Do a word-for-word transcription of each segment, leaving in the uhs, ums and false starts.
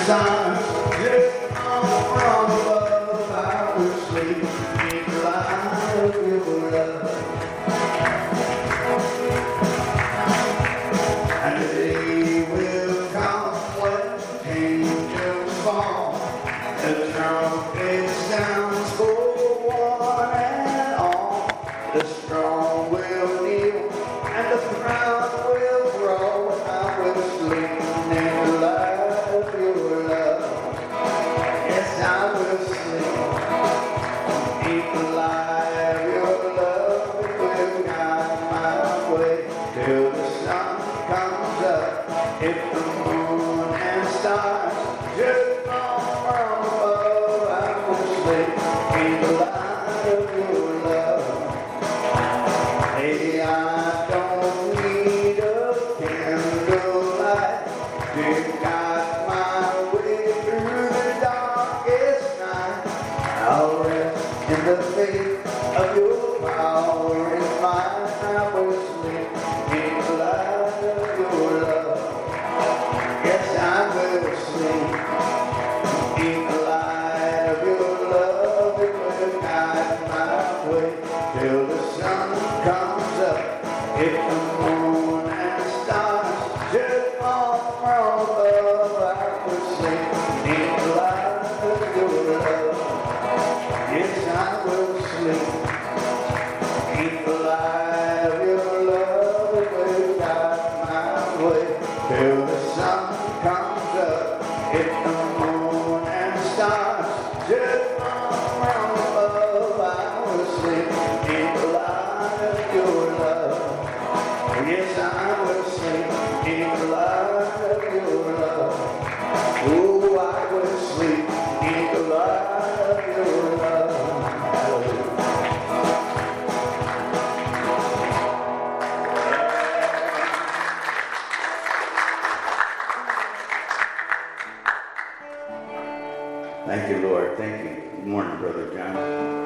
Thank you, Lord. Thank you. Good morning, Brother John.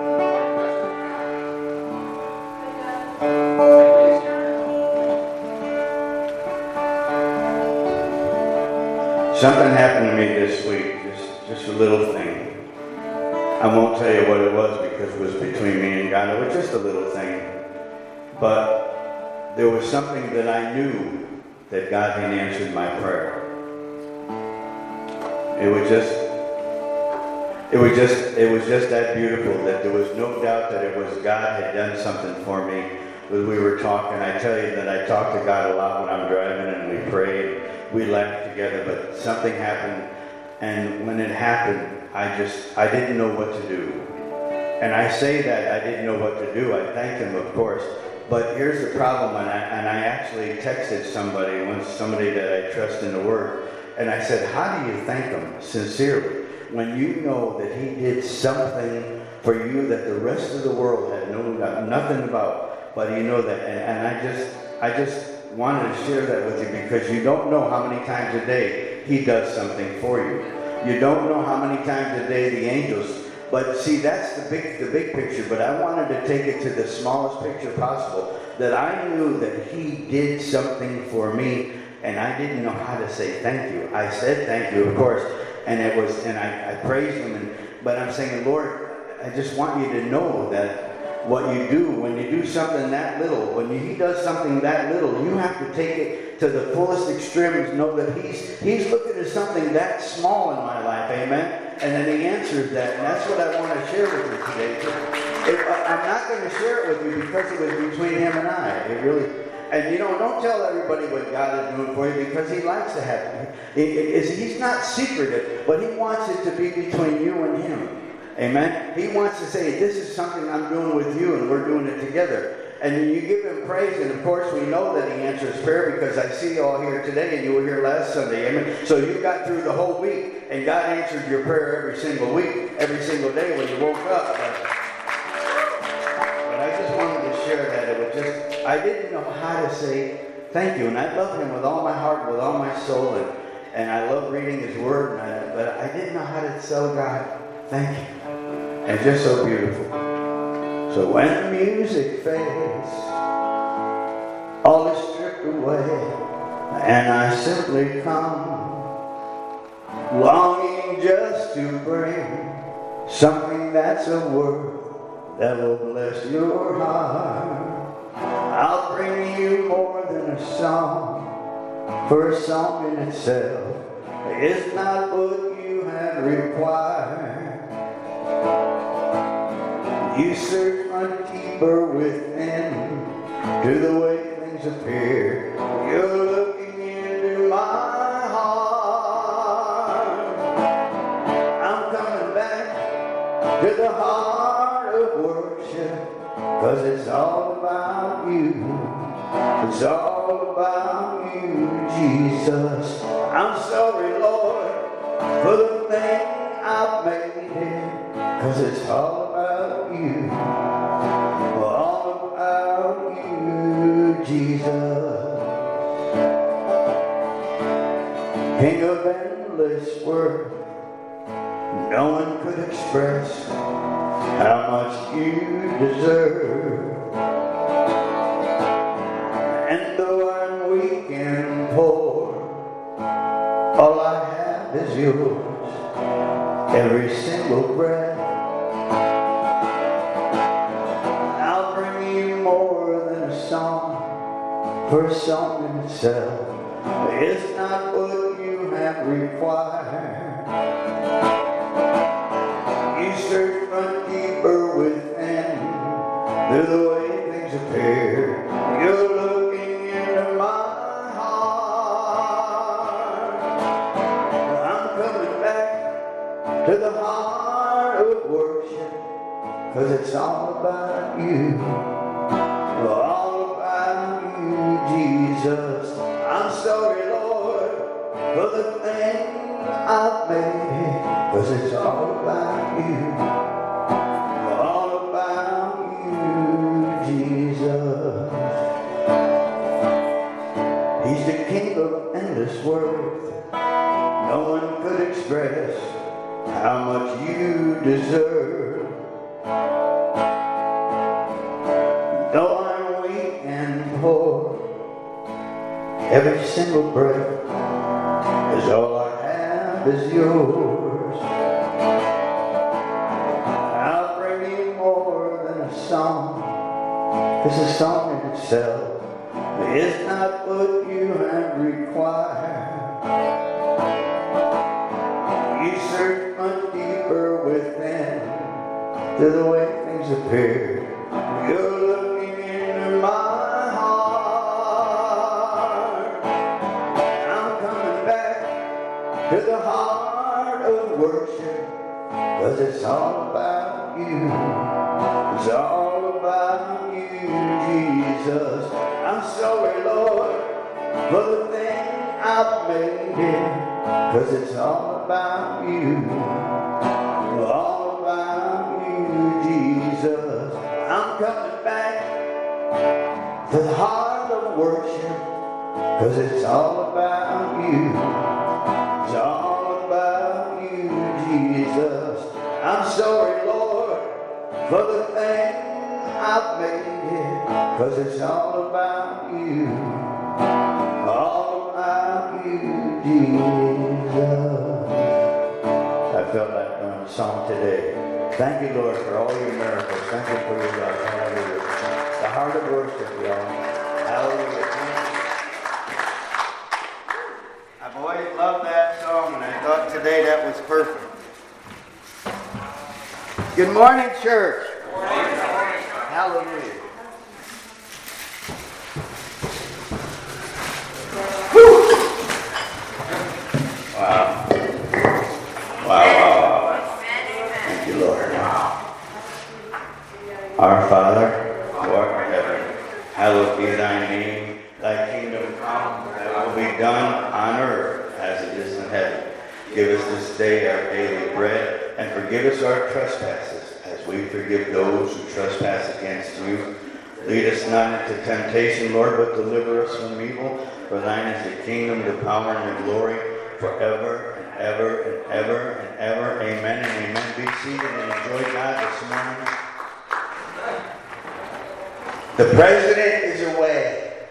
Something happened to me this week, just, just a little thing. I won't tell you what it was because it was between me and God. It was just a little thing. But there was something that I knew that God had answered my prayer. It was just It was just it was just that beautiful that there was no doubt that it was God had done something for me. When we were talking, I tell you that I talk to God a lot when I'm driving, and we prayed, we laughed together, but something happened, and when it happened, I just, I didn't know what to do. And I say that I didn't know what to do. I thanked him, of course, but here's the problem, and I, and I actually texted somebody, once somebody that I trust in the Word, and I said, how do you thank him sincerely? When you know that he did something for you that the rest of the world had known nothing about, but you know that, and, and I just, I just wanted to share that with you because you don't know how many times a day he does something for you. You don't know how many times a day the angels, but see, that's the big, the big picture, but I wanted to take it to the smallest picture possible, that I knew that he did something for me, and I didn't know how to say thank you. I said thank you, of course, and it was, and I, I praised him, and, but I'm saying, Lord, I just want you to know that what you do, when you do something that little, when you, he does something that little, you have to take it to the fullest extremes, know that he's, he's looking at something that small in my life, amen? And then he answers that, and that's what I want to share with you today. If, I'm not going to share it with you because it was between him and I, it really. And you know, don't tell everybody what God is doing for you because he likes to have it. It, it, it he's not secretive, but he wants it to be between you and him. Amen? He wants to say, this is something I'm doing with you and we're doing it together. And then you give him praise, and of course we know that he answers prayer because I see you all here today and you were here last Sunday. Amen? So you got through the whole week and God answered your prayer every single week, every single day when you woke up. But, but I just wanted to share that. It was just, I didn't know how to say thank you, and I love him with all my heart, with all my soul, and, and I love reading his word, and I, but I didn't know how to tell God thank you. And just so beautiful. So when the music fades, all is stripped away, and I simply come longing just to bring something that's a word that will bless your heart. I'll bring you more than a song, for a song in itself is not what you have required. You search much deeper within to the way things appear. You're looking into my heart. I'm coming back to the heart of worship, 'cause it's all about you. It's all about you, Jesus. I'm sorry, Lord, for the thing I've made it, 'cause it's all about you. All about you, Jesus. King of endless worth, no one could express how much you deserve. And though I'm weak and poor, all I have is yours, every single breath. I'll bring you more than a song, for a song in itself is not what you have required. You search much deeper within through the way things appear. You're looking into my heart. I'm coming back to the heart of worship, 'cause it's all about you. All about you, Jesus. I'm sorry, Lord, for the thing I've made, 'cause it's all about you. All about you, Jesus. He's the King of endless worth. No one could express how much you deserve. Though I'm weak and poor, every single breath is all I have is yours. I'll bring you more than a song, 'cause a song in itself is not what you have required. You search much deeper within to the way things appear. You're looking into my heart. I'm coming back to the heart of worship, 'cause it's all about you. It's all about you, Jesus. I'm sorry, Lord, for the thing I've made it, 'cause it's all about you. All about you, Jesus. I'm coming back to the heart of worship, 'cause it's all about you. It's all about you, Jesus. I'm sorry, Lord, for the thing I've made it, 'cause it's all about you. All about you, Jesus. I felt like doing a song today. Thank you, Lord, for all your miracles. Thank you for your love. Hallelujah. The heart of worship, y'all. Hallelujah. I've always loved that song, and I thought today that was perfect. Good morning, church. Good morning. Hallelujah. Wow. Wow, wow, wow. Thank you, Lord. Our Father, who art in heaven, hallowed be thy name. Thy kingdom come, thy will be done on earth as it is in heaven. Give us this day our daily bread, and forgive us our trespasses, as we forgive those who trespass against you. Lead us not into temptation, Lord, but deliver us from evil. For thine is the kingdom, the power, and the glory, forever and ever and ever and ever. Amen and amen. Be seated and enjoy God this morning. The president is away.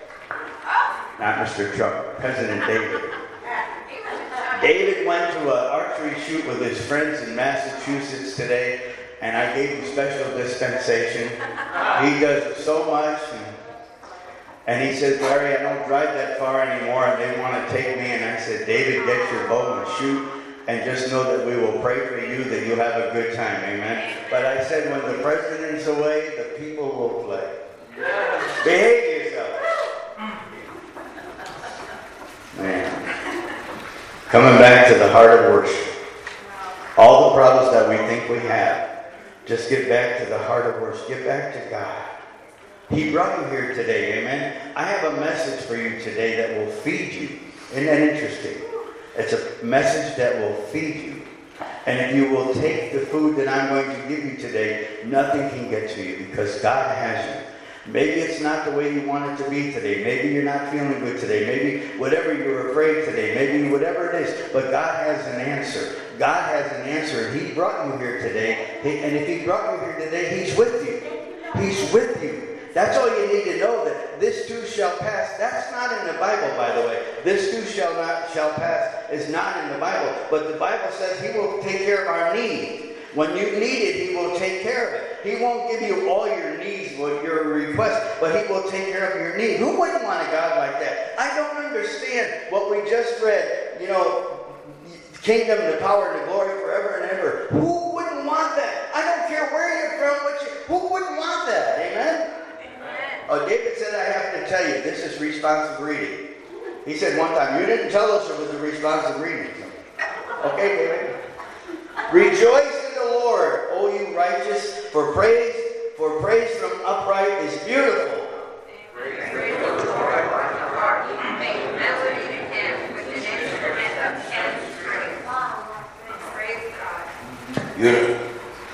Not Mister Trump, President David. David went to an archery shoot with his friends in Massachusetts today, and I gave him special dispensation. He does so much. And, and he says, Larry, I don't drive that far anymore, and they want to take me. And I said, David, get your bow and shoot, and just know that we will pray for you, that you'll have a good time. Amen. But I said, when the president's away, the people will play. Behave yourself. Man. Coming back to the heart of worship. All the problems that we think we have, just get back to the heart of worship. Get back to God. He brought you here today, amen? I have a message for you today that will feed you. Isn't that interesting? It's a message that will feed you. And if you will take the food that I'm going to give you today, nothing can get to you because God has you. Maybe it's not the way you want it to be today. Maybe you're not feeling good today. Maybe whatever you're afraid today. Maybe whatever it is. But God has an answer. God has an answer. And He brought you here today. And if He brought you here today, He's with you. He's with you. That's all you need to know, that this too shall pass. That's not in the Bible, by the way. This too shall not shall pass is not in the Bible. But the Bible says He will take care of our needs. When you need it, He will take care of it. He won't give you all your needs, your requests, but He will take care of your need. Who wouldn't want a God like that? I don't understand what we just read. You know, kingdom, the power, and the glory forever and ever. Who wouldn't want that? I don't care where you're from. What you, who wouldn't want that? Amen? Oh, David said, I have to tell you, this is responsive reading. He said one time, you didn't tell us it was a responsive reading. Okay, David. Rejoice in the Lord, O you righteous, for praise, for praise from upright is beautiful. Praise the Lord on the harp, make melody to Him with an instrument of ten strings. Praise God. Beautiful.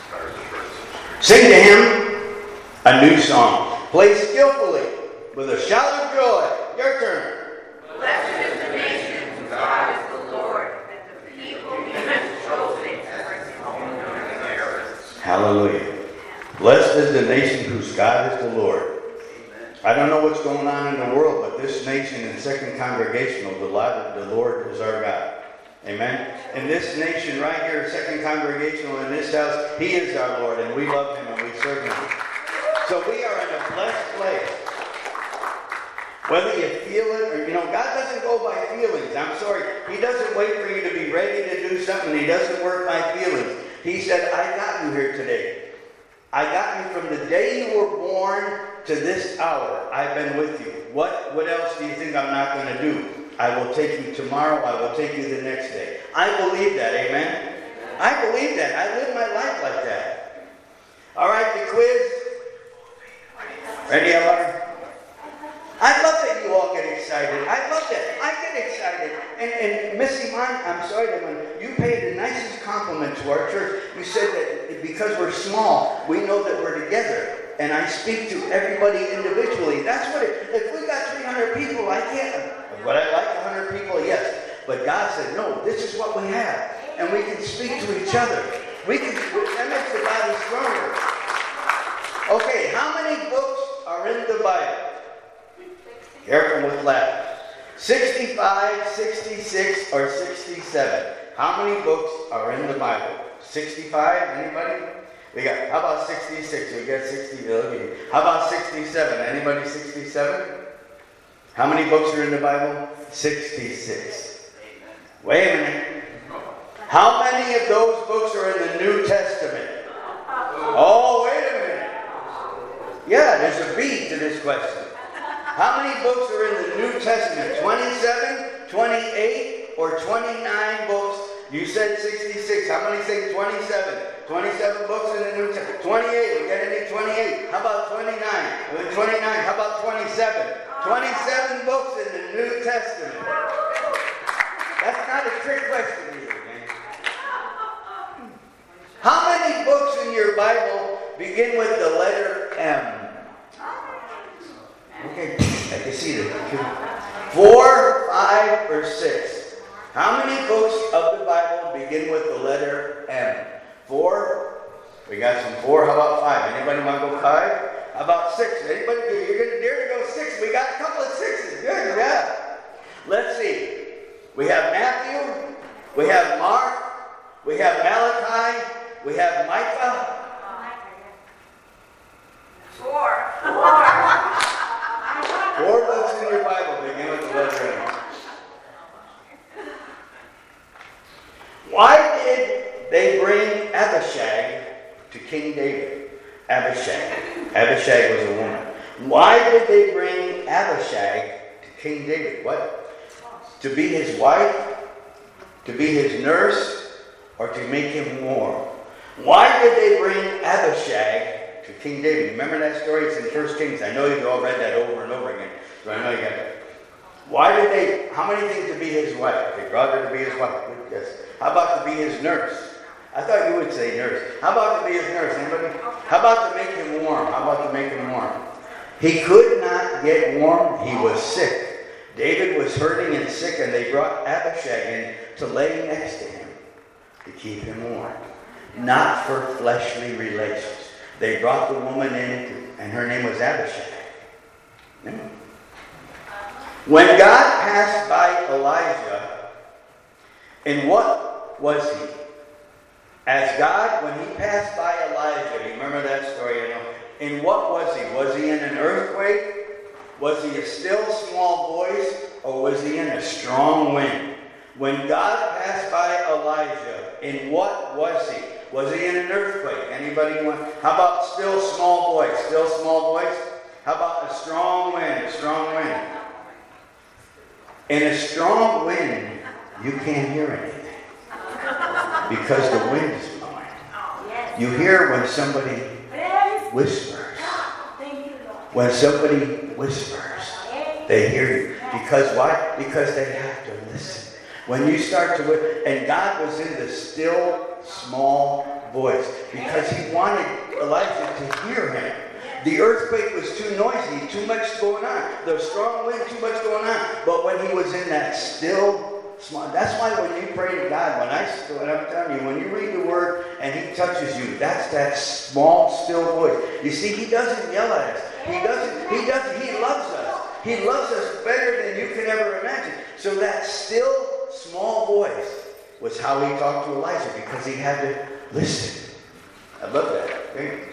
Sing to Him a new song. Play skillfully with a shout of joy. Your turn. Blessed is the nation whose God is the Lord, that the people He has chosen for His own inheritance. Hallelujah. Blessed is the nation whose God is the Lord. I don't know what's going on in the world, but this nation in Second Congregational, the Lord is our God. Amen. In this nation right here, Second Congregational, in this house, He is our Lord, and we love Him and we serve Him. So we are in a blessed place. Whether you feel it or, you know, God doesn't go by feelings. I'm sorry. He doesn't wait for you to be ready to do something. He doesn't work by feelings. He said, I got you here today. I got you from the day you were born to this hour. I've been with you. What, what else do you think I'm not going to do? I will take you tomorrow. I will take you the next day. I believe that. Amen? I believe that. I live my life like that. All right, the quiz. Ready, Ella? I love that you all get excited. I love that. I get excited. And, and Missy, Mon, I'm sorry, when you paid the nicest compliment to our church. You said that because we're small, we know that we're together. And I speak to everybody individually. That's what it, if we got three hundred people, I can't. Would I like one hundred people? Yes. But God said, no, this is what we have. And we can speak to each other. We can, that makes the body stronger. Okay, how many books are in the Bible? Careful with laughter. sixty-five, sixty-six, or sixty-seven? How many books are in the Bible? sixty-five? Anybody? We got, how about sixty-six? We got sixty. Okay. How about sixty-seven? Anybody sixty-seven? How many books are in the Bible? sixty-six. Wait a minute. How many of those books are in the New Testament? Oh, wait a minute. Yeah, there's a beat to this question. How many books are in the New Testament? twenty-seven, twenty-eight, or twenty-nine books? You said sixty-six. How many say twenty-seven? twenty-seven books in the New Testament. twenty-eight. We're getting to twenty-eight. How about twenty-nine? twenty-nine. How about twenty-seven? twenty-seven books in the New Testament. That's not a trick question either, man. How many books in your Bible begin with the letter M? Okay, I can see that. Four, five, or six? How many books of the Bible begin with the letter M? Four? We got some four. How about five? Anybody want to go five? How about six? Anybody? You're going to dare to go six? We got a couple of sixes. Good, yeah. Let's see. We have Matthew. We have Mark. We have Micah. Four. Four books in your Bible begin with the letter M. Why did they bring Abishag to King David? Abishag. Abishag was a woman. Why did they bring Abishag to King David? What? To be his wife? To be his nurse? Or to make him warm? Why did they bring Abishag to King David? Remember that story? It's in First Kings. I know you've all read that over and over again. So I know you got it. Why did they, how many things to be his wife? They brought her to be his wife. Yes. How about to be his nurse? I thought you would say nurse. How about to be his nurse? Anybody? How about to make him warm? How about to make him warm? He could not get warm. He was sick. David was hurting and sick, and they brought Abishag in to lay next to him to keep him warm. Not for fleshly relations. They brought the woman in, to, and her name was Abishag. No. When God passed by Elijah, in what was he? As God, when he passed by Elijah, you remember that story, you know? In what was he? Was he in an earthquake? Was he a still small voice? Or was he in a strong wind? When God passed by Elijah, in what was he? Was he in an earthquake? Anybody want? How about still small voice? Still small voice? How about a strong wind? A strong wind. In a strong wind, you can't hear anything. Because the wind is blowing. You hear when somebody whispers. When somebody whispers, they hear you. Because why? Because they have to listen. When you start to whisper, and God was in the still, small voice. Because he wanted Elijah to hear him. The earthquake was too noisy, too much going on. The strong wind, too much going on. But when he was in that still, small, that's why when you pray to God, when I, when I'm telling you, when you read the word and he touches you, that's that small, still voice. You see, he doesn't yell at us. He doesn't, he doesn't, he loves us. He loves us better than you can ever imagine. So that still, small voice was how he talked to Elijah, because he had to listen. I love that. Okay?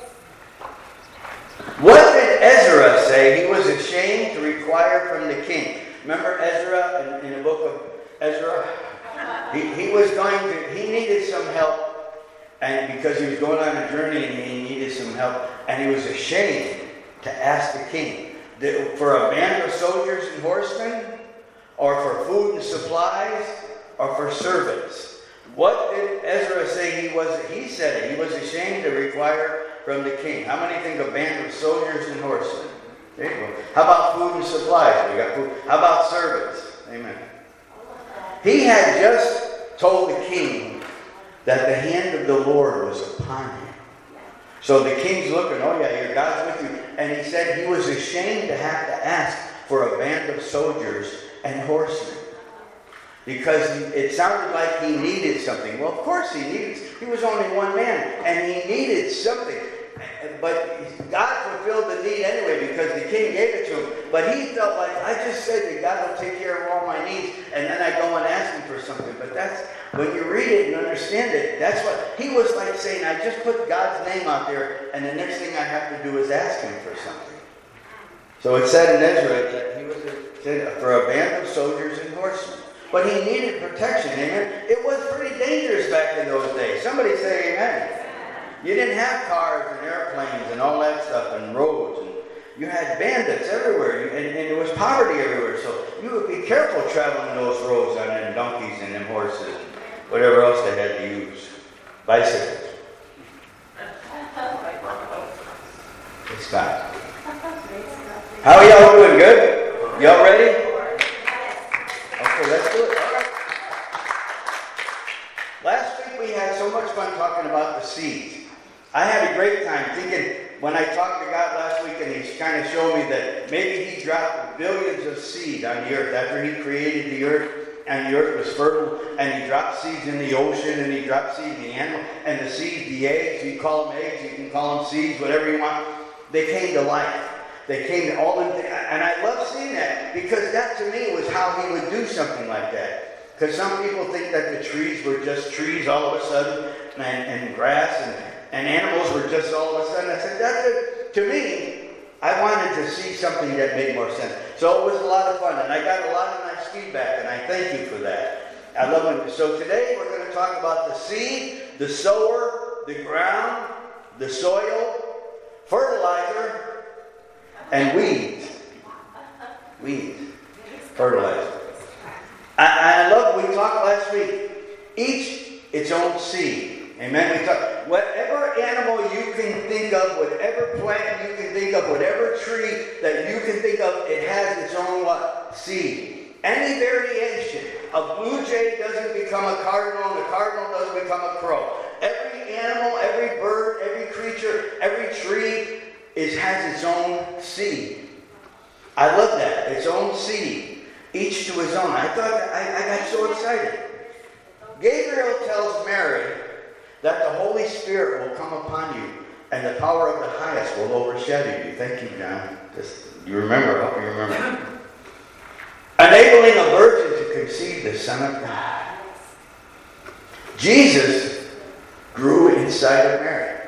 What did Ezra say he was ashamed to require from the king? Remember Ezra in, in the book of Ezra? He, he was going to, he needed some help, and because he was going on a journey and he needed some help, and he was ashamed to ask the king for a band of soldiers and horsemen, or for food and supplies, or for servants. What did Ezra say he was? He said it. He was ashamed to require from the king. How many think a band of soldiers and horsemen? There you go. How about food and supplies? We got food. How about servants? Amen. He had just told the king that the hand of the Lord was upon him. So the king's looking, oh yeah, your God's with you. And he said he was ashamed to have to ask for a band of soldiers and horsemen. Because it sounded like he needed something. Well, of course he needed. He was only one man, and he needed something. But God fulfilled the need anyway, because the king gave it to him. But he felt like, I just said that God will take care of all my needs, and then I go and ask him for something. But that's, when you read it and understand it, that's what, he was like saying, I just put God's name out there, and the next thing I have to do is ask him for something. So it said in Ezra that he was a, for a band of soldiers and horsemen. But he needed protection, amen? It was pretty dangerous back in those days. Somebody say amen. You didn't have cars and airplanes and all that stuff and roads. And you had bandits everywhere, and, and there was poverty everywhere. So you would be careful traveling those roads on them donkeys and them horses and whatever else they had to use. Bicycles. It's God. How are y'all doing? Good? Y'all ready? Okay, let's do it. All right. Last week we had so much fun talking about the seeds. I had a great time thinking, when I talked to God last week and he kind of showed me that maybe he dropped billions of seed on the earth after he created the earth, and the earth was fertile, and he dropped seeds in the ocean, and he dropped seeds in the animal, and the seeds, the eggs, you call them eggs, you can call them seeds, whatever you want, they came to life. They came to all them, and I love seeing that, because that to me was how he would do something like that. Because some people think that the trees were just trees all of a sudden, and, and grass, and, and animals were just all of a sudden. I said, that's it. To me, I wanted to see something that made more sense. So it was a lot of fun, and I got a lot of nice feedback, and I thank you for that. I love it. So today we're going to talk about the seed, the sower, the ground, the soil, fertilizer, and weeds. Weeds. Fertilizer. I, I love, we talked last week, each its own seed. Amen. We talk, whatever animal you can think of, whatever plant you can think of, whatever tree that you can think of, it has its own what? Seed. Any variation. A blue jay doesn't become a cardinal, and a cardinal doesn't become a crow. Every animal, every bird, every creature, every tree is, has its own seed. I love that. Its own seed. Each to his own. I thought, I, I got so excited. Gabriel tells Mary that the Holy Spirit will come upon you, and the power of the highest will overshadow you. Thank you, John. Just, you remember, I hope you remember. Enabling a virgin to conceive the Son of God. Jesus grew inside of Mary.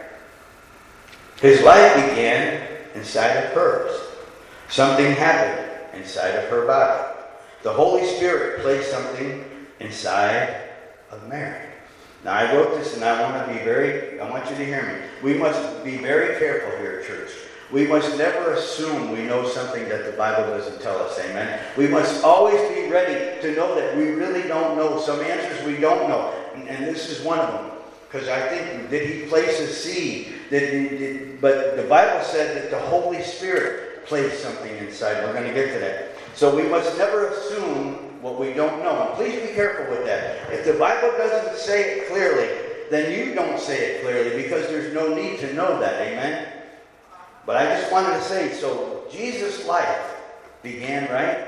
His life began inside of hers. Something happened inside of her body. The Holy Spirit placed something inside of Mary. Now, I wrote this, and I want to be very, I want you to hear me. We must be very careful here at church. We must never assume we know something that the Bible doesn't tell us, amen? We must always be ready to know that we really don't know. Some answers we don't know, and, and this is one of them. Because I think, did he place a seed? Did he, did, but the Bible said that the Holy Spirit placed something inside. We're going to get to that. So we must never assume what we don't know. And please be careful with that. If the Bible doesn't say it clearly, then you don't say it clearly, because there's no need to know that. Amen? But I just wanted to say, so Jesus' life began, right?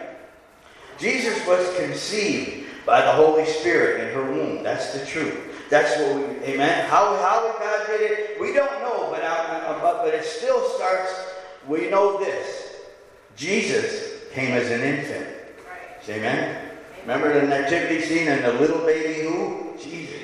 Jesus was conceived by the Holy Spirit in her womb. That's the truth. That's what we, amen? How, how God did it, we don't know, but, I, but, but it still starts, we know this. Jesus came as an infant. Right. Amen? Remember the nativity scene and the little baby who? Jesus.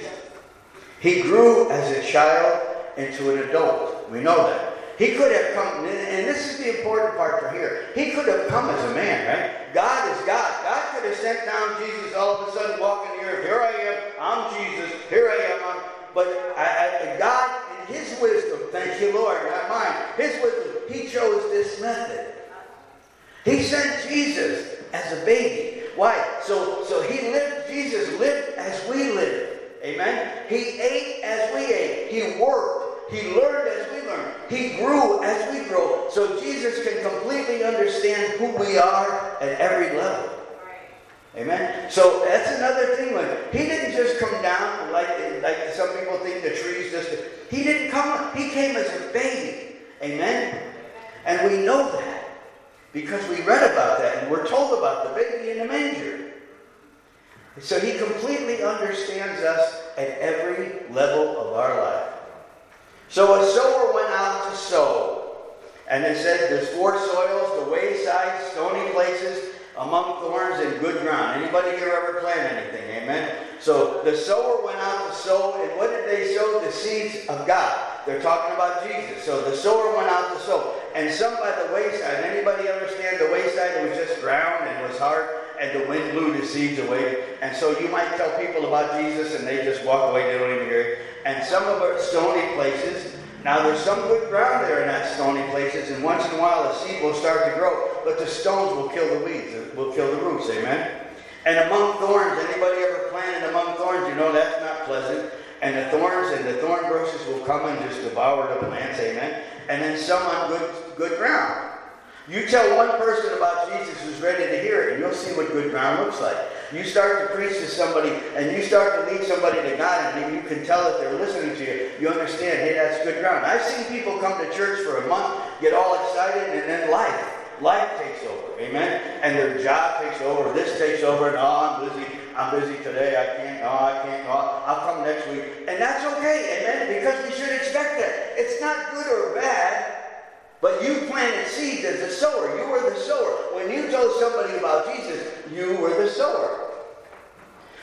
He grew as a child into an adult. We know that. He could have come, and this is the important part for here. He could have come as a man, right? God is God. God could have sent down Jesus all of a sudden walking the earth. Here I am. I'm Jesus. Here I am. I'm, but I, I, God, in His wisdom, thank you, Lord, not mine. His wisdom, He chose this method. He sent Jesus as a baby. Why? So, so He lived, Jesus lived as we live. Amen? He ate as we ate. He worked. He learned as we learned. He grew as we grow. So Jesus can completely understand who we are at every level. Amen? So that's another thing. Like, He didn't just come down like, like some people think the trees just... He didn't come... He came as a baby. Amen? And we know that because we read about that and we're told about the baby in the manger. So He completely understands us at every level of our life. So a sower went out to sow. And it said there's four soils, the wayside, stony places, among thorns, and good ground. Anybody here ever plant anything? Amen? So the sower went out to sow, and what did they sow? The seeds of God. They're talking about Jesus. So the sower went out to sow. And some by the wayside. Anybody understand the wayside? It was just ground and it was hard, and the wind blew the seeds away. And so you might tell people about Jesus and they just walk away, they don't even hear it. And some of our stony places, now there's some good ground there in that stony places, and once in a while a seed will start to grow, but the stones will kill the weeds, will kill the roots, amen? And among thorns, anybody ever planted among thorns, you know that's not pleasant. And the thorns and the thorn bushes will come and just devour the plants, amen? And then some on good, good ground. You tell one person about Jesus who's ready to hear it, and you'll see what good ground looks like. You start to preach to somebody, and you start to lead somebody to God, and you can tell that they're listening to you. You understand, hey, that's good ground. I've seen people come to church for a month, get all excited, and then life. Life takes over, amen? And their job takes over, this takes over, and oh, I'm busy. I'm busy today, I can't, oh, I can't, oh, I'll come next week. And that's okay, amen? Because we should expect that. It's not good or bad. But you planted seeds as a sower. You were the sower. When you told somebody about Jesus, you were the sower.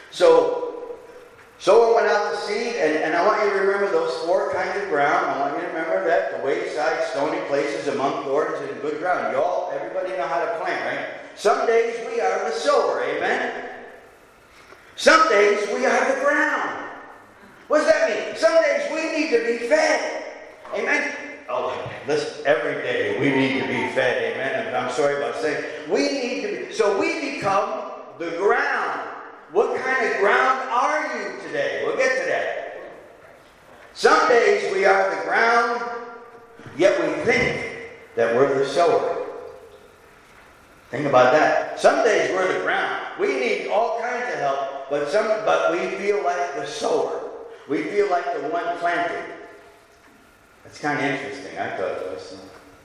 So, sower went out to seed, and, and I want you to remember those four kinds of ground. I want you to remember that, the wayside, stony places, among thorns, and good ground. You all, everybody know how to plant, right? Some days we are the sower, amen? Some days we are the ground. What does that mean? Some days we need to be fed, amen? Oh, listen, every day we need to be fed, amen? And I'm sorry about saying, we need to be, so we become the ground. What kind of ground are you today? We'll get to that. Some days we are the ground, yet we think that we're the sower. Think about that. Some days we're the ground. We need all kinds of help, but some, but we feel like the sower. We feel like the one planted. That's kind of interesting. I thought it was.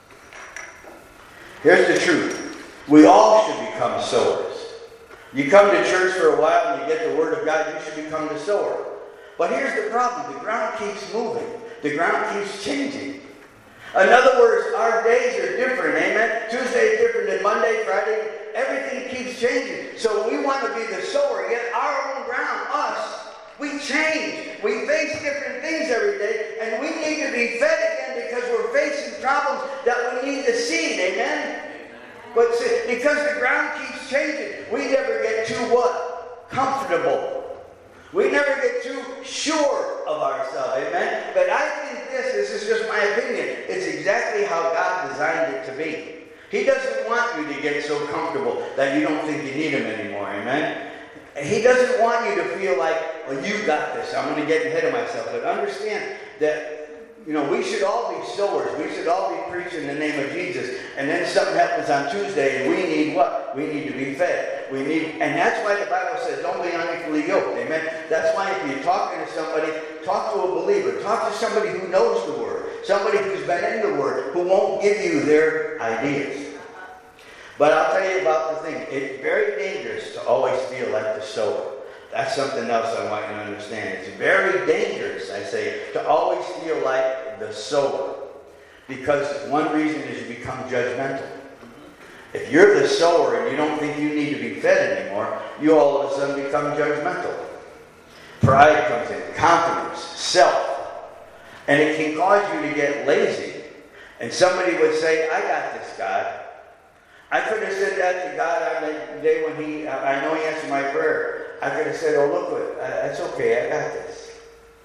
Here's the truth. We all should become sowers. You come to church for a while and you get the Word of God, you should become the sower. But here's the problem. The ground keeps moving. The ground keeps changing. In other words, our days are different, amen? Tuesday is different than Monday, Friday. Everything keeps changing. So we want to be the sower, yet our own ground, us, we change. We face different things every day, and we need to be fed again because we're facing problems that we need to seed, amen? But see, because the ground keeps changing, we never get too what? Comfortable. We never get too sure of ourselves, amen? But I think this, this is just my opinion, it's exactly how God designed it to be. He doesn't want you to get so comfortable that you don't think you need Him anymore, amen? He doesn't want you to feel like, well, you got this, I'm going to get ahead of myself. But understand that, you know, we should all be sowers. We should all be preaching the name of Jesus. And then something happens on Tuesday and we need what? We need to be fed. We need, and that's why the Bible says, don't be unequally yoked. Amen? That's why if you're talking to somebody, talk to a believer. Talk to somebody who knows the Word. Somebody who's been in the Word, who won't give you their ideas. But I'll tell you about the thing. It's very dangerous to always feel like the sower. That's something else I want you to understand. It's very dangerous, I say, to always feel like the sower. Because one reason is you become judgmental. If you're the sower and you don't think you need to be fed anymore, you all of a sudden become judgmental. Pride comes in, confidence, self. And it can cause you to get lazy. And somebody would say, I got this, God. I could have said that to God on the day when he, I know he answered my prayer. I could have said, oh, look, what, that's okay, I got this.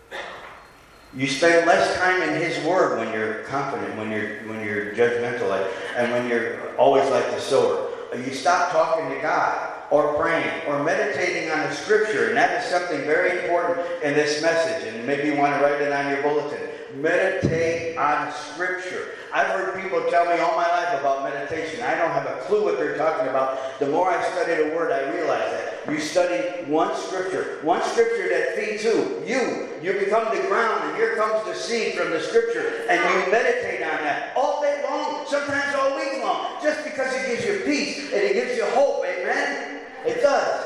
You spend less time in His Word when you're confident, when you're when you're judgmental, like, and when you're always like the sower. You stop talking to God, or praying, or meditating on the Scripture, and that is something very important in this message, and maybe you want to write it on your bulletin. Meditate on Scripture. I've heard people tell me all my life about meditation. I don't have a clue what they're talking about. The more I study the Word, I realize that. You study one Scripture. One Scripture that feeds who? You. You become the ground, and here comes the seed from the Scripture, and you meditate on that all day long, sometimes all week long, just because it gives you peace, and it gives you hope, amen? It does.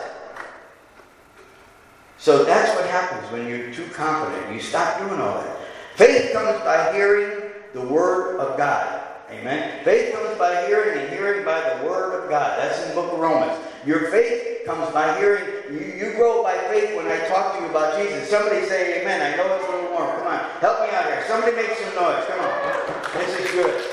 So that's what happens when you're too confident. You stop doing all that. Faith comes by hearing the Word of God. Amen? Faith comes by hearing, and hearing by the Word of God. That's in the book of Romans. Your faith comes by hearing. You, you grow by faith when I talk to you about Jesus. Somebody say amen. I know it's a little warm. Come on. Help me out here. Somebody make some noise. Come on. This is good.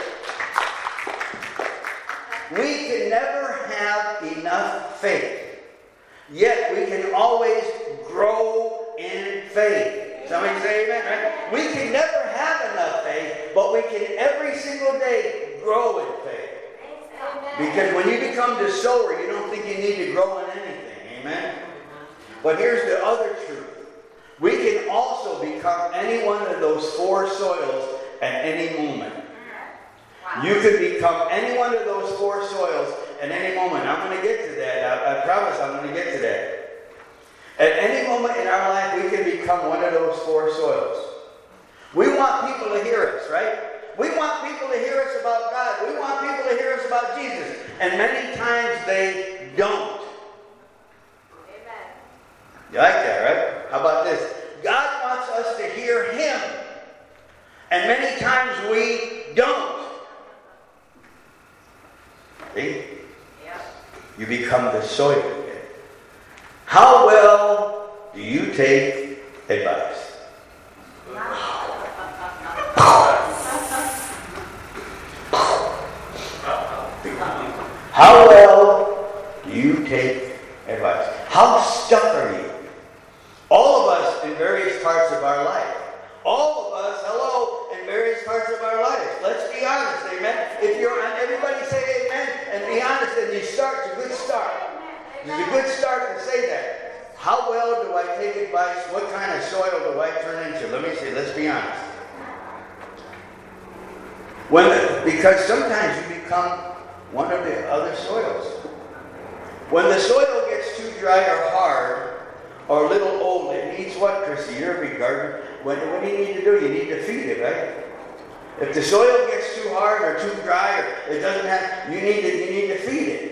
We can never have enough faith. Yet we can always grow in faith. Somebody say amen, right? We can never have enough faith, but we can every single day grow in faith. Because when you become the sower, you don't think you need to grow in anything. Amen? But here's the other truth. We can also become any one of those four soils at any moment. You could become any one of those four soils at any moment. I'm going to get to that. I, I promise I'm going to get to that. At any moment in our life, we can become one of those four soils. We want people to hear us, right? We want people to hear us about God. We want people to hear us about Jesus. And many times they don't. Amen. You like that, right? How about this? God wants us to hear Him. And many times we don't. See? Yeah. You become the soil again. How well take advice? How well do you take advice? How stuck are you? All of us in various parts of our life. All of us, hello, in various parts of our lives. Let's be honest, amen? If you're on, everybody say amen and be honest, and you start, it's a good start. It's a good start to say that. How well do I take advice? What kind of soil do I turn into? Let me say, let's be honest. When, because sometimes you become one of the other soils. When the soil gets too dry or hard or a little old, it needs what, Chrissy? You're a big gardener. What, what do you need to do? You need to feed it, right? If the soil gets too hard or too dry or it doesn't have, you need to, you need to feed it.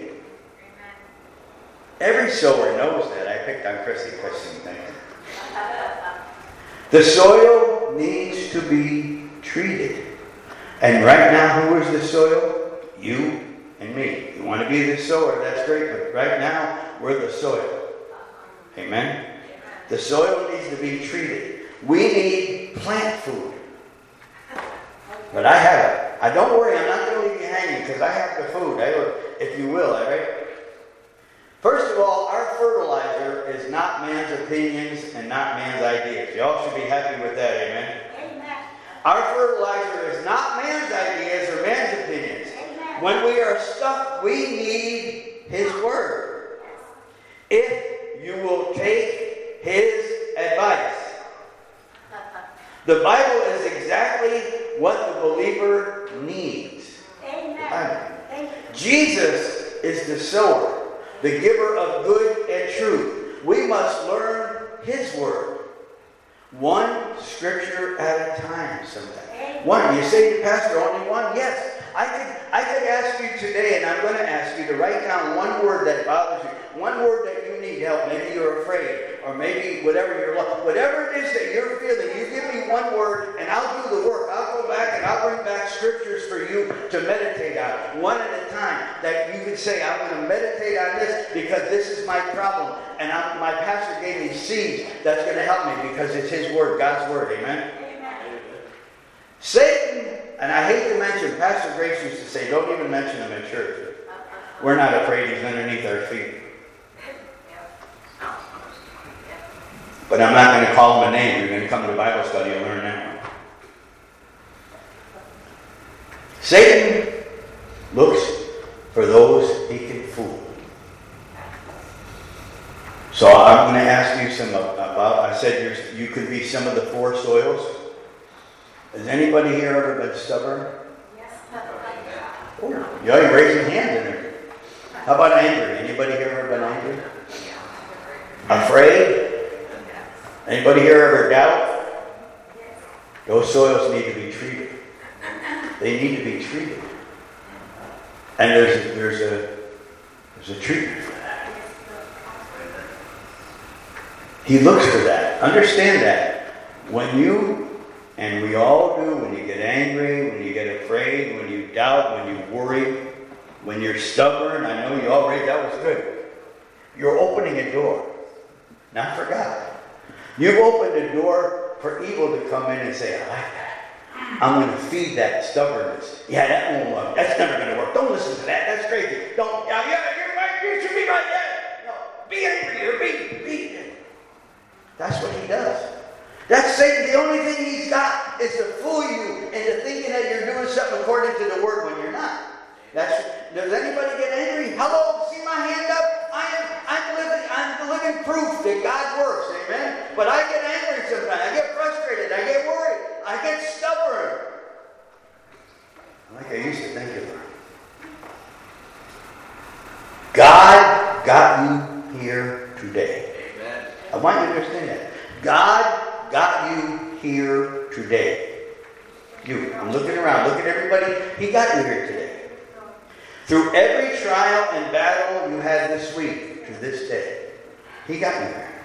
Every sower knows that. I picked on Chrissy because she thinks. The soil needs to be treated. And right now, who is the soil? You and me. You want to be the sower, that's great, but right now, we're the soil. Amen? The soil needs to be treated. We need plant food. But I have it. I don't worry, I'm not going to leave you hanging because I have the food, I, if you will, all right? First of all, our fertilizer is not man's opinions and not man's ideas. Y'all should be happy with that, amen? Amen. Our fertilizer is not man's ideas or man's opinions. Amen. When we are stuck, we need His Word. If you will take His advice. The Bible is exactly what the believer needs. Amen. Jesus is the sower, the giver of good and truth. We must learn His Word. One scripture at a time sometimes. One. You say to Pastor, only one? Yes. I could, I could ask you today, and I'm going to ask you to write down one word that bothers you. One word that you need help. Maybe you're afraid. Or maybe whatever you're, whatever it is that you're feeling, you give me one word, and I'll do the work. I'll go back and I'll bring back scriptures for you to meditate on. One at a time. That you can say, I'm going to meditate on this because this is my problem. And I'm, my pastor gave me seeds that's going to help me because it's His Word, God's Word. Amen? Amen. Satan, and I hate to mention, Pastor Grace used to say, don't even mention him in church. We're not afraid he's underneath our feet. But I'm not going to call him a name. You're going to come to Bible study and learn that one. Satan looks for those he can fool. So I'm going to ask you some about, I said you're, you could be some of the four soils. Has anybody here ever been stubborn? Yes. Oh, yeah, you're raising hands in there. How about angry? Anybody here ever been angry? Afraid? Anybody here ever doubt? Those soils need to be treated. They need to be treated. And there's a, there's a there's a treatment for that. He looks for that. Understand that. When you, and we all do, when you get angry, when you get afraid, when you doubt, when you worry, when you're stubborn, I know you all read, that was good. You're opening a door. Not for God. You've opened a door for evil to come in and say, I like that. I'm going to feed that stubbornness. Yeah, that won't work. That's never going to work. Don't listen to that. That's crazy. Don't. Yeah, yeah, you're right. You should be right. Yeah. No, be angry or be, be. That's what he does. That's Satan. The only thing he's got is to fool you into thinking that you're doing something according to the Word when you're not. That's. Does anybody get angry? Hello, see my hand up? I am. I'm living. I'm the living proof that God works. Amen. But I get angry sometimes. I get frustrated. I get worried. I get stubborn. Like I used to think of her. God got you here today. Amen. I want you to understand that. God got you here today. You. I'm looking around. Look at everybody. He got you here today. Through every trial and battle you had this week to this day, He got you here.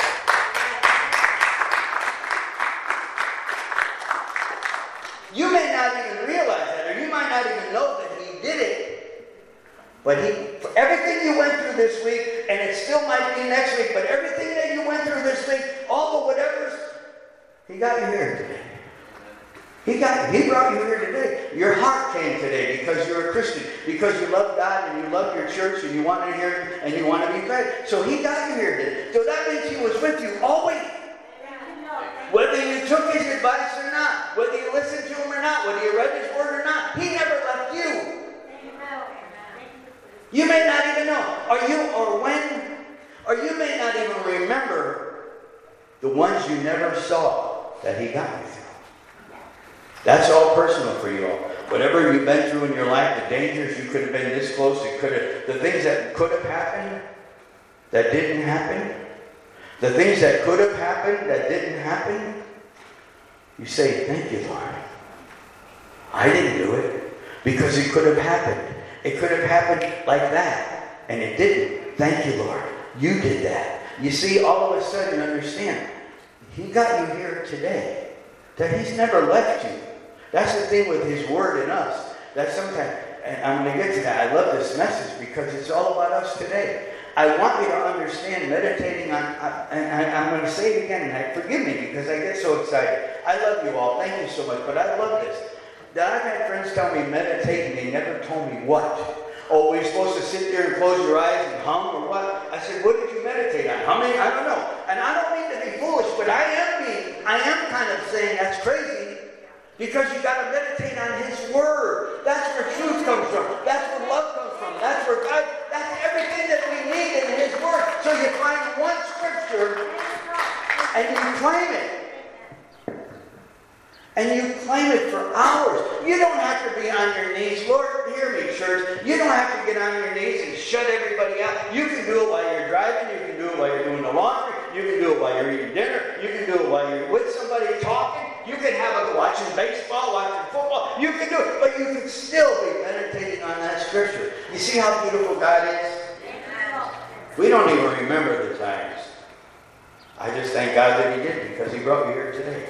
You may not even realize that, or you might not even know that He did it. But He, for everything you went through this week, and it still might be next week, but everything that you went through this week, all oh, whatever's, he got you here today. He got you. He brought you here today. Your heart came today because you're a Christian, because you love God and you love your church and you want to hear Him and you want to be fed. So He got you here today. So that means He was with you always. Whether you took His advice or not, whether you listened to Him or not, whether you read His Word or not, He never left you. You may not even know, or you, or when, or you may not even remember the ones you never saw that He got you through. That's all personal for you all. Whatever you've been through in your life, the dangers, you could have been this close, it could have, the things that could have happened that didn't happen, the things that could have happened that didn't happen, you say, thank you, Lord. I didn't do it because it could have happened. It could have happened like that, and it didn't. Thank you, Lord. You did that. You see, all of a sudden, understand, He got you here today, that He's never left you. That's the thing with His Word in us. That sometimes, and I'm going to get to that. I love this message because it's all about us today. I want you to understand, meditating on, and I, I'm going to say it again, and I, forgive me because I get so excited. I love you all. Thank you so much, but I love this. I've had friends tell me meditate, and they never told me what. Oh, we're supposed to sit there and close your eyes and hum or what? I said, what did you meditate on? Humming? I don't know. And I don't mean to be foolish, but I am being, I am kind of saying that's crazy. Because you got to meditate on His Word. That's where truth comes from. That's where love comes from. That's where God, that's everything that we need in His Word. So you find one scripture and you claim it. And you claim it for hours. You don't have to be on your knees. Lord, hear me, church. You don't have to get on your knees and shut everybody out. You can do it while you're driving. You can do it while you're doing the laundry. You can do it while you're eating dinner. You can do it while you're with somebody talking. You can have it watching baseball, watching football. You can do it. But you can still be meditating on that scripture. You see how beautiful God is? We don't even remember the times. I just thank God that He did because He brought you here today.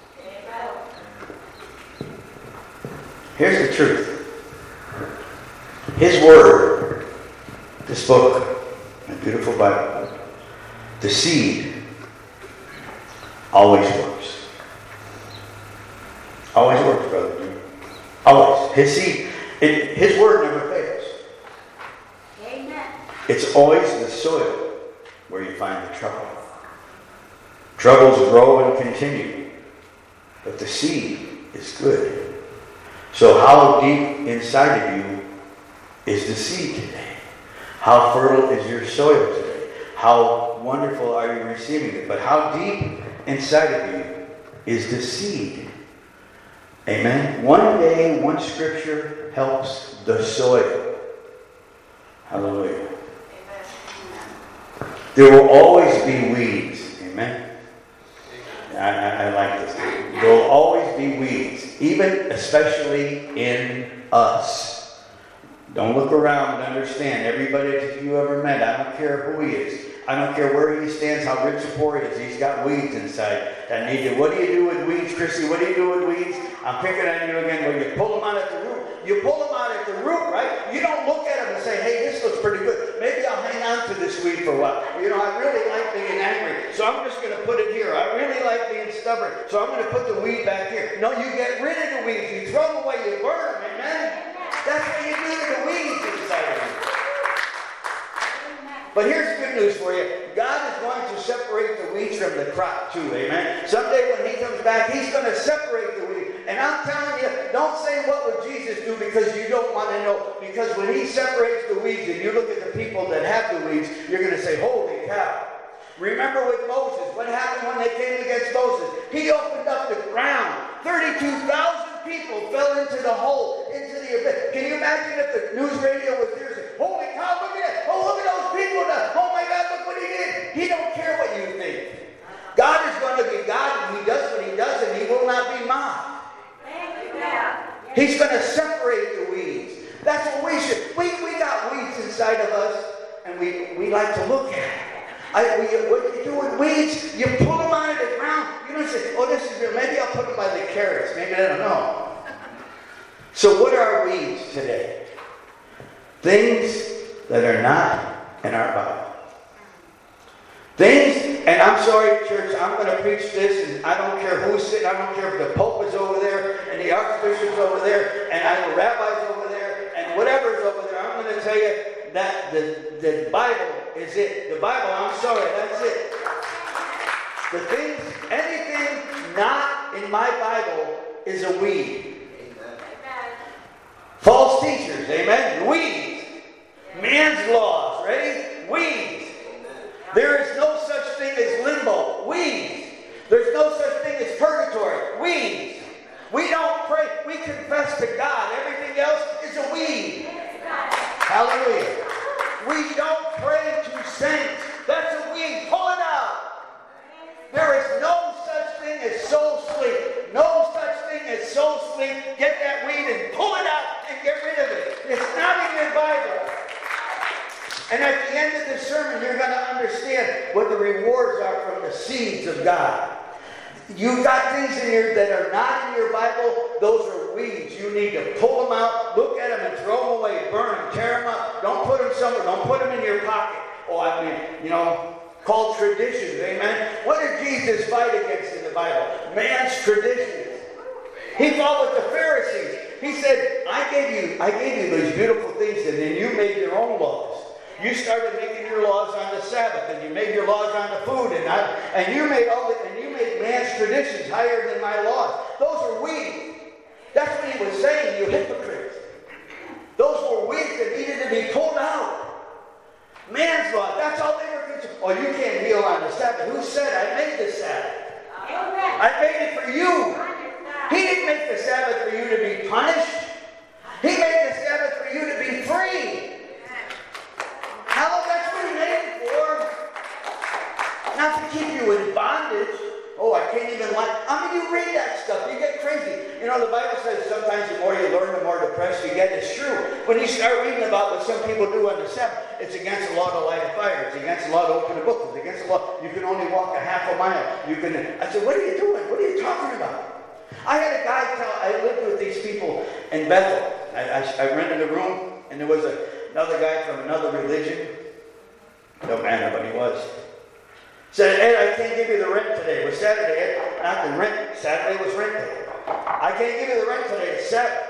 Here's the truth. His Word, this book, a beautiful Bible, the seed always works. Always works, brother Jim. Always. His seed, it, His Word never fails. Amen. It's always the soil where you find the trouble. Troubles grow and continue, but the seed is good. So how deep inside of you is the seed today? How fertile is your soil today? How wonderful are you receiving it? But how deep inside of you is the seed? Amen? One day, one scripture helps the soil. Hallelujah. Amen. There will always be weeds. Amen? I, I, I like this. There will always be weeds, even especially in us. Don't look around and understand. Everybody that you ever met, I don't care who he is. I don't care where he stands, how rich or poor he is. He's got weeds inside that need to. What do you do with weeds, Chrissy? What do you do with weeds? I'm picking on you again. Well, you pull them out at the root. You pull them out at the root, right? You don't look at them and say, hey, this looks pretty good. Maybe I'll hang on to this weed for a while. You know, I really like being angry, so I'm just going to put it here. I really like being stubborn, so I'm going to put the weed back here. No, you get rid of the weeds. You throw them away. You burn them, amen? That's what you do to the weeds inside of you. But here's the good news for you. God is going to separate the weeds from the crop too, amen? Someday when He comes back, He's going to separate the weeds. And I'm telling you, don't say what would Jesus do because you don't want to know. Because when He separates the weeds and you look at the people that have the weeds, you're going to say, holy cow. Remember with Moses, what happened when they came against Moses? He opened up the ground. thirty-two thousand people fell into the hole, into the abyss. Can you imagine if the news radio was there saying, holy cow, look at it. Oh, look at those people. Now. Oh my God, look what He did. He don't care what you think. God is going to be God, and He does what He does, and He will not be mocked. He's going to separate the weeds. That's what we should. We, we got weeds inside of us, and we, we like to look at it. I, we, what you do with weeds, you pull them out of the ground. You don't say, oh, this is good. Maybe I'll put them by the carrots. Maybe I don't know. So what are weeds today? Things that are not in our Bible. Things And I'm sorry, church, I'm going to preach this, and I don't care who's sitting, I don't care if the Pope is over there, and the Archbishop's over there, and I know rabbis over there, and whatever's over there. I'm going to tell you that the, the Bible is it. The Bible, I'm sorry, that's it. The things, anything not in my Bible is a weed. Amen. False teachers, amen? Weeds. Man's laws, ready? Weeds. There is no such thing as limbo. Weeds. There's no such thing as purgatory. Weeds. We don't pray. We confess to God. Everything else is a weed. Hallelujah. We don't pray to saints. That's a weed. Pull it out. There is no such thing as soul sleep. No such thing as soul sleep. Get that weed and pull it out and get rid of it. It's not in your Bible. And at the end of the sermon, you're going to understand what the rewards are from the seeds of God. You've got things in here that are not in your Bible. Those are weeds. You need to pull them out, look at them, and throw them away. Burn them, tear them up. Don't put them somewhere. Don't put them in your pocket. Oh, I mean, you know, called traditions. Amen? What did Jesus fight against in the Bible? Man's traditions. He fought with the Pharisees. He said, I gave you, I gave you these beautiful things, and then you made your own laws. You started making your laws on the Sabbath, and you made your laws on the food, and I, and you made all the, and you made man's traditions higher than my laws. Those are weeds. That's what he was saying, you hypocrites. Those were weeds that needed to be pulled out. Man's law, that's all they were concerned. Oh, you can't heal on the Sabbath. Who said I made the Sabbath? I made it for you. He didn't make the Sabbath for you to be punished. He made the Sabbath for you to be free. How? That's what he made it for. Not to keep you in bondage. Oh, I can't even like. I mean, you read that stuff, you get crazy. You know, the Bible says sometimes the more you learn, the more depressed you get. It's true. When you start reading about what some people do on the Sabbath, it's against the law to light a fire. It's against the law to open a book. It's against the law. You can only walk a half a mile. You can. I said, what are you doing? What are you talking about? I had a guy tell. I lived with these people in Bethel. I, I, I rented a room, and there was a, another guy from another religion. No matter what he was. Said, Ed, I can't give you the rent today. It was Saturday, Ed. Not the rent. Saturday was rent day. I can't give you the rent today. It's Sabbath.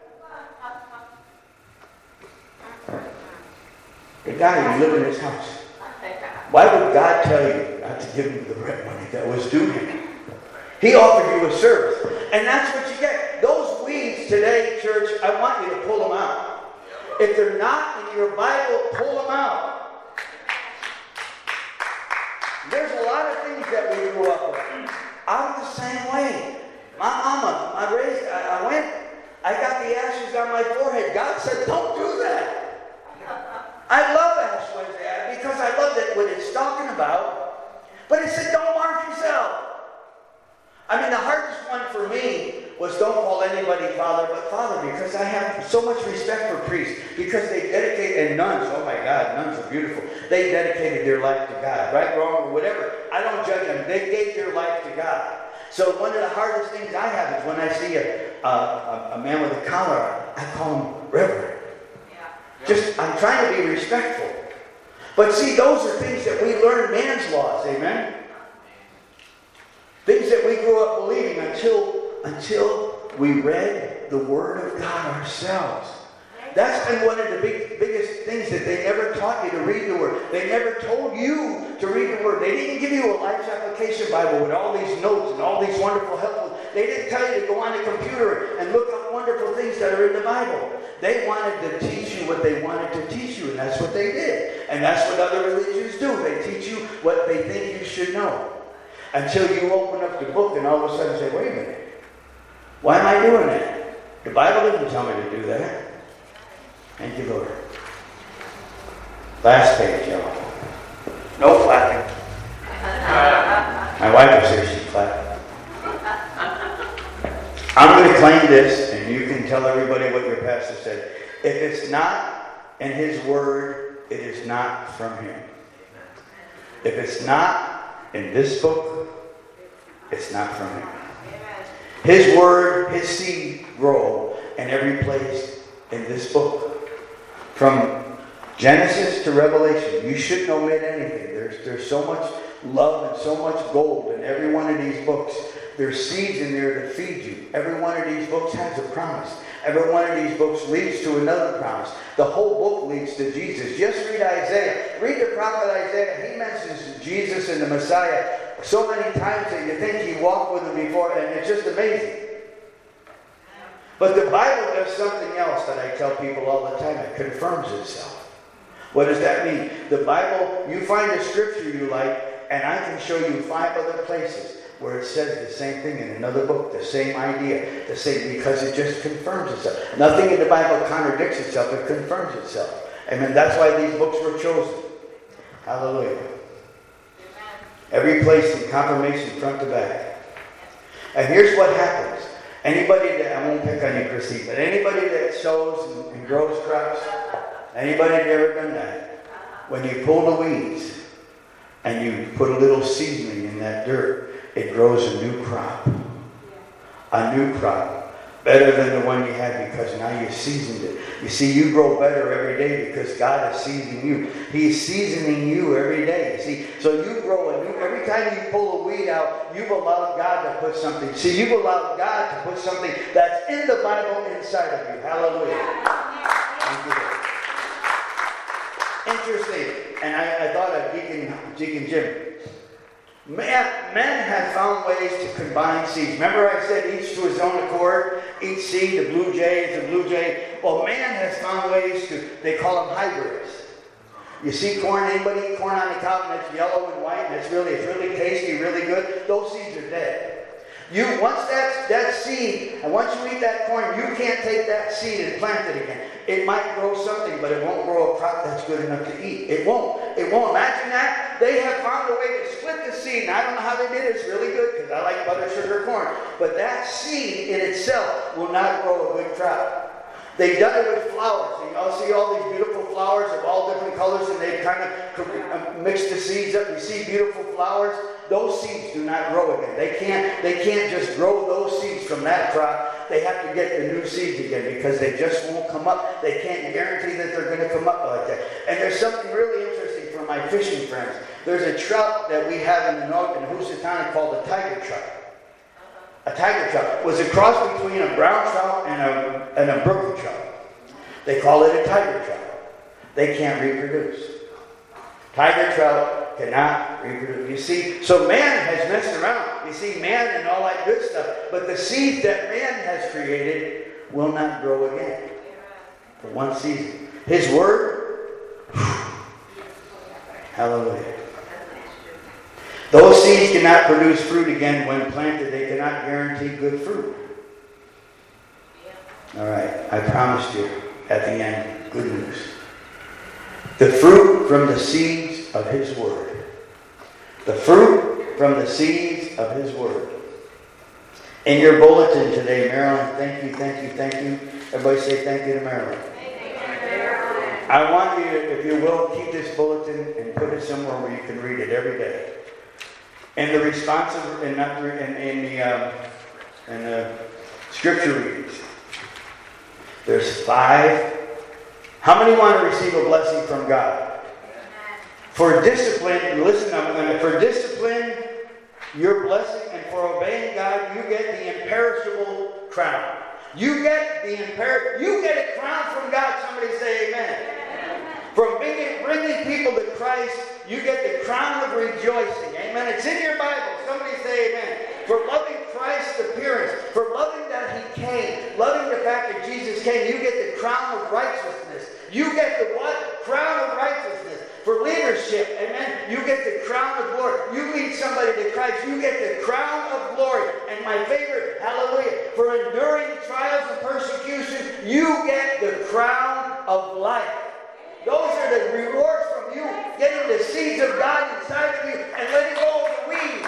The guy who lived in his house. Why would God tell you not to give him the rent money that was due him? He offered you a service. And that's what you get. Those weeds today, church, I want you to pull them out. If they're not in your Bible, pull them out. There's a lot of things that we grew up with. I'm the same way. My mama, I raised, I, I went, I got the ashes on my forehead. God said, don't do that. I love Ash Wednesday because I love that what it's talking about. But it said, don't mark yourself. I mean, the hardest one for me was don't call anybody father but father, because I have so much respect for priests, because they dedicate, and nuns, oh my God, nuns are beautiful. They dedicated their life to God, right, wrong, or whatever. I don't judge them. They gave their life to God. So one of the hardest things I have is when I see a, a, a man with a collar, I call him Reverend. Yeah. Just, I'm trying to be respectful. But see, those are things that we learn man's laws, amen? Things that we grew up believing until, until we read the Word of God ourselves. That's been one of the big, biggest things, that they never taught you to read the Word. They never told you to read the Word. They didn't give you a Life's Application Bible with all these notes and all these wonderful helpful. They didn't tell you to go on the computer and look up wonderful things that are in the Bible. They wanted to teach you what they wanted to teach you, and that's what they did. And that's what other religions do. They teach you what they think you should know. Until you open up the book and all of a sudden say, wait a minute, why am I doing that? The Bible didn't tell me to do that. Thank you, Lord. Last page, y'all. No clapping. My wife is here, she's clapping. I'm going to claim this, and you can tell everybody what your pastor said. If it's not in his word, it is not from him. If it's not in this book, it's not from him. His word, his seed grow in every place in this book. From Genesis to Revelation, you shouldn't omit anything. There's there's so much love and so much gold in every one of these books. There's seeds in there to feed you. Every one of these books has a promise. Every one of these books leads to another promise. The whole book leads to Jesus. Just read Isaiah. Read the prophet Isaiah. He mentions Jesus and the Messiah so many times that you think he walked with him before, and it's just amazing. But the Bible does something else that I tell people all the time. It confirms itself. What does that mean? The Bible, you find a scripture you like, and I can show you five other places where it says the same thing in another book, the same idea, the same, because it just confirms itself. Nothing in the Bible contradicts itself, it confirms itself. Amen. That's why these books were chosen. Hallelujah. Every place in confirmation, front to back. And here's what happens. Anybody that, I won't pick on you, Chrissy, but anybody that sows and, and grows crops, anybody that ever done that, when you pull the weeds and you put a little seedling in that dirt, it grows a new crop. A new crop. Better than the one you had because now you seasoned it. You see, you grow better every day because God is seasoning you. He's seasoning you every day. See, so you grow a new, every time you pull a weed out, you've allowed God to put something. See, you've allowed God to put something that's in the Bible inside of you. Hallelujah. Thank you. Interesting. And I, I thought of Deacon, Deacon Jim. Man, men have found ways to combine seeds. Remember I said each to his own accord? Each seed, the blue jay is a blue jay. Well, man has found ways to, they call them hybrids. You see corn, anybody eat corn on the cob and it's yellow and white and it's really, it's really tasty, really good? Those seeds are dead. You, once that, that seed, and once you eat that corn, you can't take that seed and plant it again. It might grow something, but it won't grow a crop that's good enough to eat. It won't. It won't. Imagine that. They have found a way to split the seed. And I don't know how they did it. It's really good because I like butter, sugar, corn. But that seed in itself will not grow a good crop. They've done it with flowers. You know, see all these beautiful flowers of all different colors, and they've kind of mixed the seeds up. You see beautiful flowers. Those seeds do not grow again. They can't, they can't just grow those seeds from that crop. They have to get the new seeds again because they just won't come up. They can't guarantee that they're going to come up like that. And there's something really interesting for my fishing friends. There's a trout that we have in the north in Housatonic called a tiger trout. A tiger trout was a cross between a brown trout and a, and a brook trout. They call it a tiger trout. They can't reproduce. Tiger trout cannot reproduce. You see, so man has messed around. You see, man and all that good stuff. But the seed that man has created will not grow again for one season. His word, hallelujah. Those seeds cannot produce fruit again when planted. They cannot guarantee good fruit. All right, I promised you at the end, good news. The fruit from the seeds of his word. The fruit from the seeds of his word. In your bulletin today, Marilyn, thank you, thank you, thank you. Everybody say thank you to Marilyn. I want you to, if you will, keep this bulletin and put it somewhere where you can read it every day. And the responsive, and not in, in the um, in the scripture readings. There's five. How many want to receive a blessing from God? For discipline, listen, I'm going to, for discipline, your blessing, and for obeying God, you get the imperishable crown. You get the imper, you get a crown from God. Somebody say amen. Amen. From bringing, bringing people to Christ, you get the crown of rejoicing. Amen. It's in your Bible. Somebody say amen. For loving Christ's appearance, for loving that he came, loving the fact that Jesus came, you get the crown of righteousness. You get the what? Crown of righteousness. For leadership, amen, you get the crown of glory. You lead somebody to Christ, you get the crown of glory. And my favorite, hallelujah, for enduring trials and persecution, you get the crown of life. Those are the rewards from you getting the seeds of God inside of you and letting go of the weeds.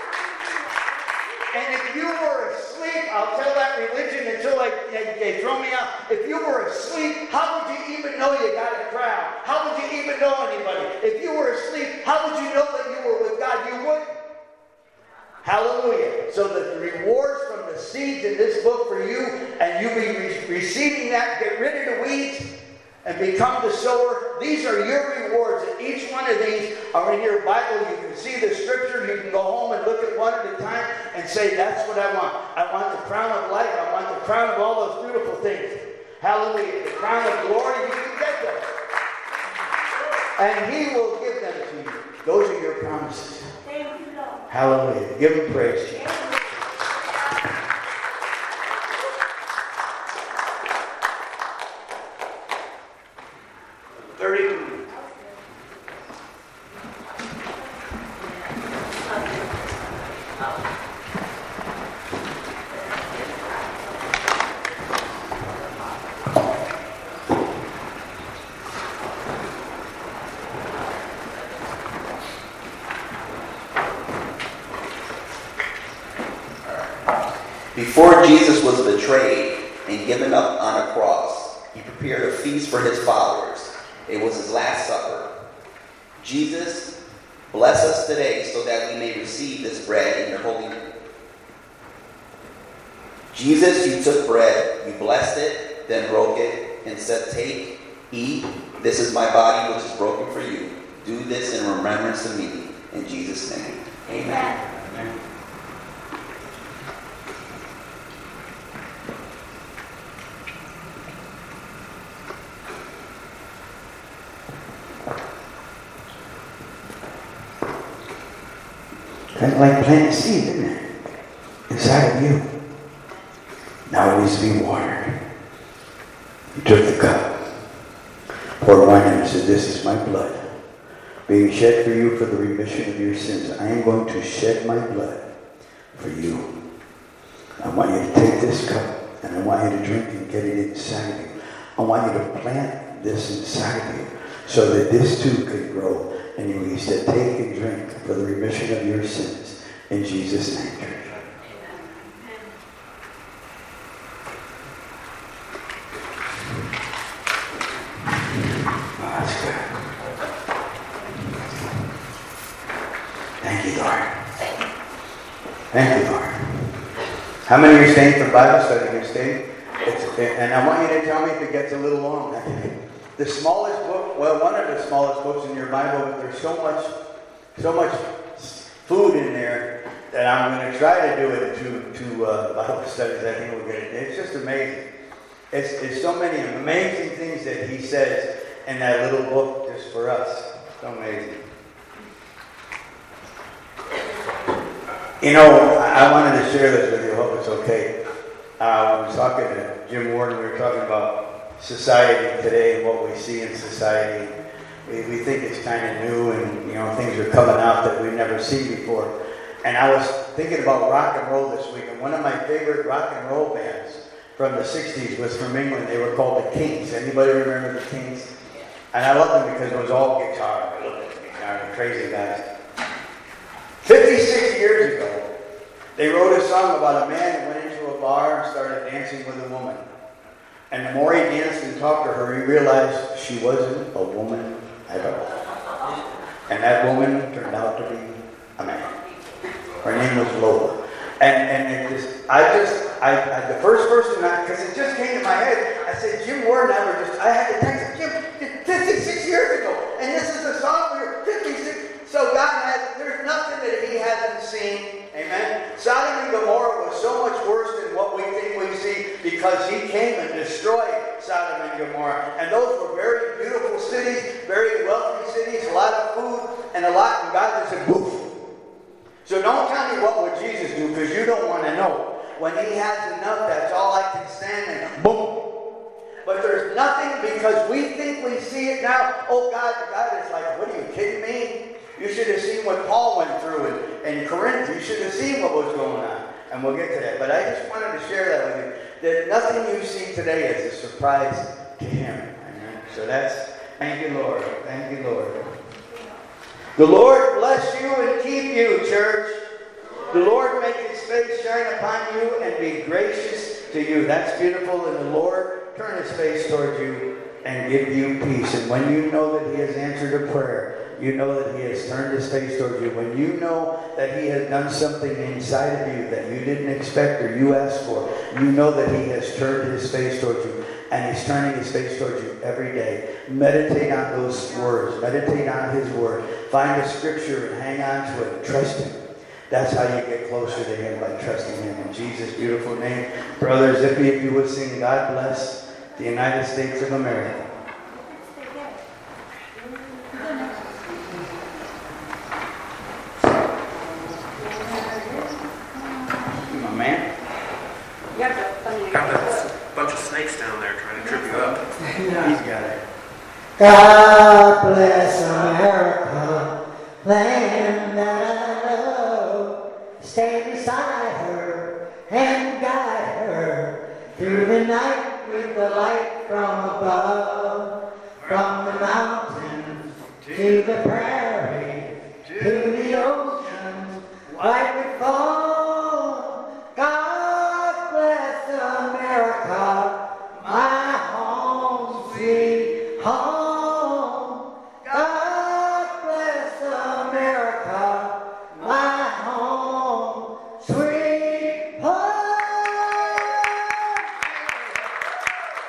And if you were asleep, I'll tell that religion until I, they, they throw me out. If you were asleep, how would you even know you got a crown? How would you even know anybody? If you were asleep, how would you know that you were with God? You wouldn't. Hallelujah. So the rewards from the seeds in this book for you, and you be re- receiving that, get rid of the weeds, and become the sower. your, these are your rewards. And each one of these are in your Bible. You can see the scripture. You can go home and look at one at a time and say, that's what I want. I want the crown of life. I want the crown of all those beautiful things. Hallelujah. The crown of glory, you can get them. And he will give them to you. Those are your promises. Hallelujah. Give him praise, Jesus. thirty-two. Before Jesus was betrayed and given up on a cross, he prepared a feast for his followers. It was his last supper. Jesus, bless us today so that we may receive this bread in your holy name. Jesus, you took bread, you blessed it, then broke it, and said, take, eat, this is my body which is broken for you. Do this in remembrance of me. In Jesus' name, amen. Amen. Kind of like planting seed, isn't it? Inside of you. Now it needs to be watered. He took the cup, poured wine and said, this is my blood, being shed for you for the remission of your sins. I am going to shed my blood for you. I want you to take this cup, and I want you to drink and get it inside of you. I want you to plant this inside of you, so that this too could grow. And he said, take and drink for the remission of your sins. In Jesus' name, church. Oh, that's good. Thank you, Lord. Thank you, Lord. How many of you are staying for Bible study? You're staying? It's, and I want you to tell me if it gets a little long. The smallest book, well, one of the smallest books in your Bible, but there's so much, so much food in there that I'm going to try to do it to to uh, Bible studies. I think we'll get it. It's just amazing. It's, it's so many amazing things that he says in that little book just for us. So amazing. You know, I, I wanted to share this with you. I hope it's okay. Uh, I was talking to Jim Warden. We were talking about society today and what we see in society. We, we think it's kind of new, and you know things are coming out that we've never seen before. And I was thinking about rock and roll this week, and one of my favorite rock and roll bands from the sixties was from England. They were called the Kings. Anybody remember the Kings? And I loved them because it was all guitar. I love the guitar, the crazy guys. fifty-six years ago, they wrote a song about a man who went into a bar and started dancing with a woman. And the more he danced and talked to her, he realized she wasn't a woman at all. And that woman turned out to be a man. Her name was Lola. And and it just, I just, I, I the first person, because it just came to my head, I said, Jim Warden and I were just, I had to text him, Jim, fifty-six years ago, and this is a song we were fifty-six, so God has, there's nothing that he hasn't seen. Amen. Sodom and Gomorrah was so much worse than what we think we see because he came and destroyed Sodom and Gomorrah. And those were very beautiful cities, very wealthy cities, a lot of food, and a lot, and God just said, poof. So don't tell me what would Jesus do, because you don't want to know. When he has enough, that's all I can stand, and boom. But there's nothing, because we think we see it now. Oh, God, God is like, what are you kidding me? You should have seen what Paul went through in, in Corinth. You should have seen what was going on. And we'll get to that. But I just wanted to share that with you. That nothing you see today is a surprise to him. Amen. So that's, thank you, Lord. Thank you, Lord. The Lord bless you and keep you, church. The Lord make his face shine upon you and be gracious to you. That's beautiful. And the Lord turn his face toward you and give you peace. And when you know that he has answered a prayer, you know that he has turned his face towards you. When you know that he has done something inside of you that you didn't expect or you asked for, you know that he has turned his face towards you. And he's turning his face towards you every day. Meditate on those words. Meditate on his word. Find a scripture and hang on to it. Trust him. That's how you get closer to him, by trusting him. In Jesus' beautiful name. Brother Zippy, if you would sing God Bless the United States of America. My man. Got a bunch of snakes down there trying to trip you up. He's got it. God bless America, land that I love. Stay beside her and guide her through the night with the light from above. From the mountains to the prairie, to the ocean, white would fall.